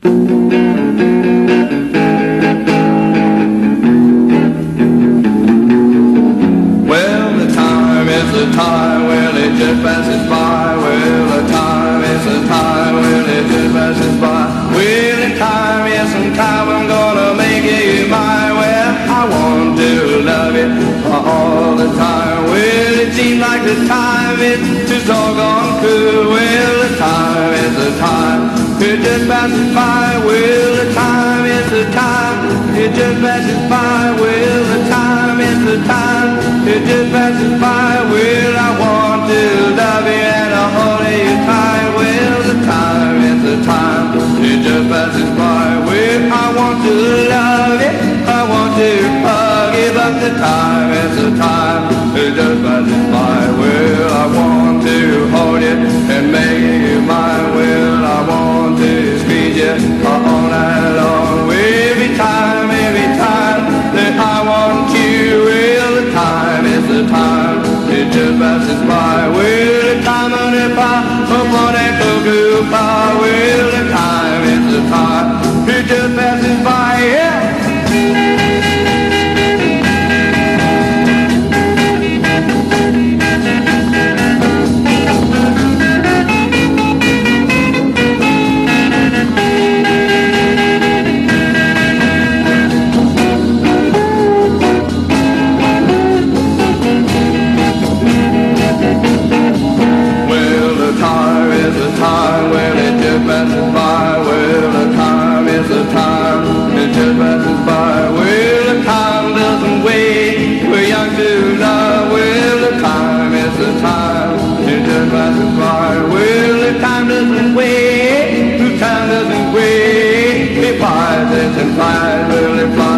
Well, the time is the time when it just passes by. Well, the time is the time when it just passes by. Well, in time, yes, in time I'm gonna make you mine. Well, I want to love it all the time. Well, it seems like the time is just all gone cool. Well, the time is the time, it just passes by. Well, the time is the time, it just passes by. Well, the time is the time, it just passes by. Well, I want to love you and I hold you tight. Well, the time is the time, it just passes by. Well, I want to love you, I want to hug you, but the time is the time, it just passes by. Well, I want to hold you and make you mine. Well, I want to squeeze you all night long. Every time that I want you. Well, the time is the time, it just passes by. Well, the time on the pie, up on that cuckoo pie. Well, the time is the time, it just passes by, yeah. Time when it just passes by. Well, the time is the time, it just passes by. Well, the time doesn't wait, we're young to love. Well, the time is the time, it just passes by. Well, the time doesn't wait, the time doesn't wait. It flies and flies, well, it flies.